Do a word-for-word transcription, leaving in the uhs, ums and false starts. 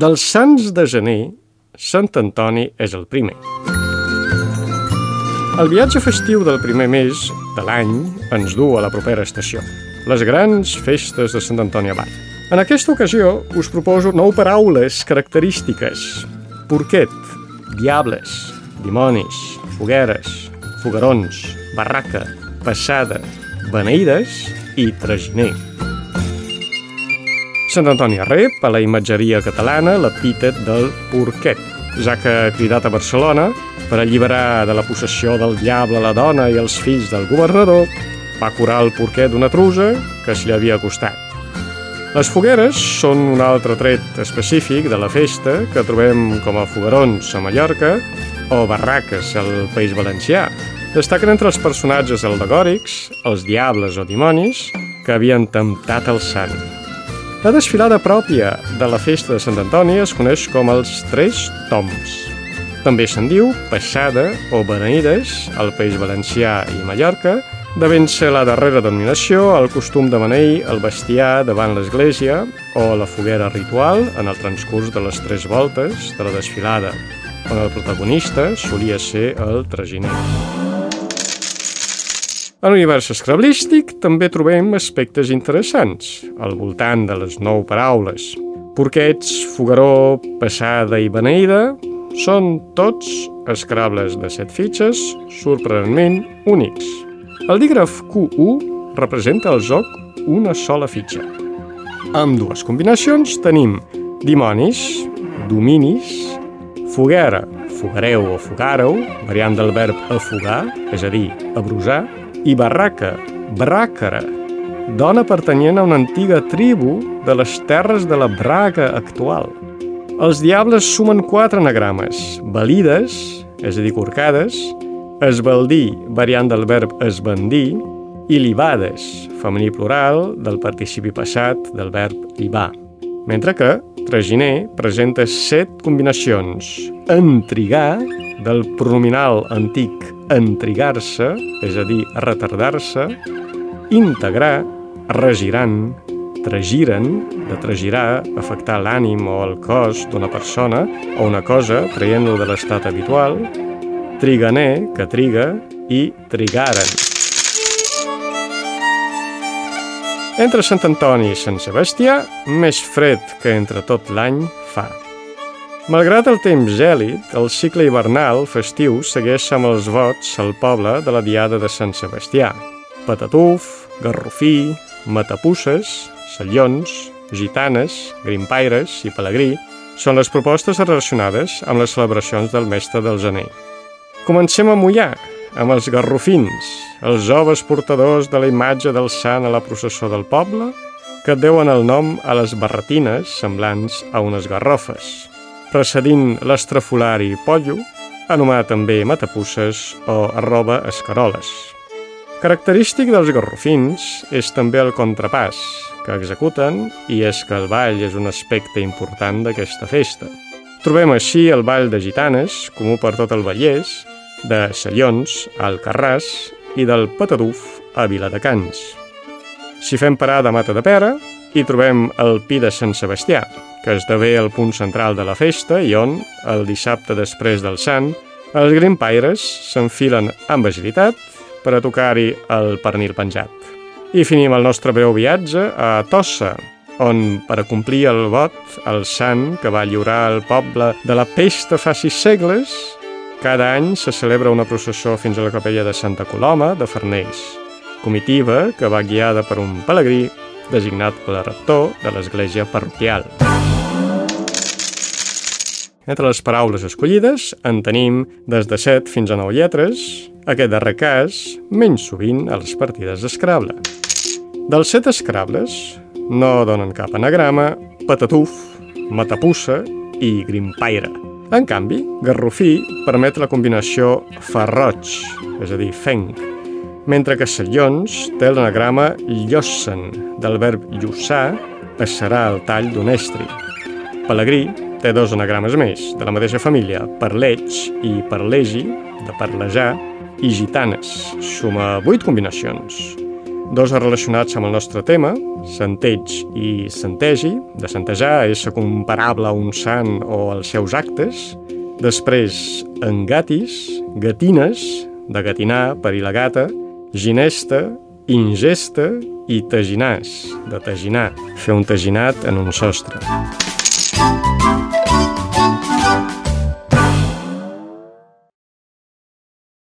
Dels sants de gener, Sant Antoni és el primer. El viatge festiu del primer mes de l'any ens du a la propera estació, les grans festes de Sant Antoni Abat. En aquesta ocasió us proposo nou paraules característiques: porquet, diables, dimonis, fogueres, foguerons, barraca, passada, beneïdes i traginer. Sant Antoni rep a la imatgeria catalana l'epítet del porquet, ja que ha cridat a Barcelona per alliberar de la possessió del diable la dona i els fills del governador, va curar el porquet d'una trusa que se li havia acostat. Les fogueres són un altre tret específic de la festa que trobem com a foguerons a Mallorca o barraques al País Valencià. Destaquen entre els personatges al·legòrics els diables o dimonis que havien temptat el sant. La desfilada pròpia de la festa de Sant Antoni es coneix com els Tres Toms. També se'n diu passada o beneïdes al País Valencià i Mallorca, devent ser la darrera denominació el costum de beneir el bestiar davant l'església o la foguera ritual en el transcurs de les tres voltes de la desfilada, on el protagonista solia ser el traginer. En l'univers escrablístic també trobem aspectes interessants al voltant de les nou paraules. Porquets, fogueró, passada i beneïda són tots escrables de set fitxes sorprenentment únics. El dígraf Q u representa el joc una sola fitxa. Amb dues combinacions tenim dimonis, dominis, foguera, foguereu o fogareu, variant del verb afogar, és a dir, abrusar, i barraca, bràcara, dona pertanyent a una antiga tribu de les terres de la Braga actual. Els diables sumen quatre anagrames: balides, és a dir, corcades, esbaldir, variant del verb esbandir, i libades, femení plural del participi passat del verb libar. Mentre que traginer presenta set combinacions: entrigar, del pronominal antic entrigar-se, és a dir, retardar-se, integrar, regirant, tragiren, de tragirar, afectar l'ànim o el cos d'una persona o una cosa, traient-lo de l'estat habitual, triganer, que triga, i trigaren. Entre Sant Antoni i Sant Sebastià, més fred que entre tot l'any fa. Malgrat el temps gèlid, el cicle hivernal festiu segueix amb els vots al poble de la Diada de Sant Sebastià. Patatuf, garrofí, matapusses, cellons, gitanes, grimpaires i pelegrí són les propostes relacionades amb les celebracions del mestre del gener. Comencem a mullar amb els garrofins, els joves portadors de la imatge del sant a la processó del poble, que deuen el nom a les barretines semblants a unes garrofes, precedint l'estrafolari pollo, anomenat també matapusses o arroba escaroles. Característic dels garrofins és també el contrapàs que executen, i és que el ball és un aspecte important d'aquesta festa. Trobem així el ball de gitanes, comú per tot el Vallès, de Cellons a Alcarràs i del Pataduf a Viladecans. Si fem parada a Matadepera, hi trobem el Pi de Sant Sebastià, que esdevé el punt central de la festa i on, el dissabte després del Sant, els grimpaires s'enfilen amb agilitat per a tocar-hi el pernil penjat. I finim el nostre breu viatge a Tossa, on, per a complir el vot, el sant que va lliurar al poble de la pesta fa sis segles, cada any se celebra una processó fins a la capella de Santa Coloma de Farners, comitiva que va guiada per un pelegrí designat pel rector de l'església parroquial. Entre les paraules escollides en tenim des de set fins a nou lletres, aquest darrer cas menys sovint a les partides d'Scrabble. Dels set Scrabbles no donen cap anagrama Patatuf, Matapussa i Grimpaire. En canvi, Garrofí permet la combinació Farroig, és a dir, fenc, mentre que Cellons té l'anagrama Llossen, del verb llossar, passarà el tall d'un estri. Pelegrí té dos anagrames més, de la mateixa família, Parleig i Parlegi, de parlejar, i Gitanes, suma vuit combinacions. dos relacionats amb el nostre tema, santeig i santegi. De santejar és comparable a un sant o als seus actes. Després, engatis, gatines, de gatinar, per i la gata, ginesta, ingesta i taginàs, de taginar, fer un taginat en un sostre.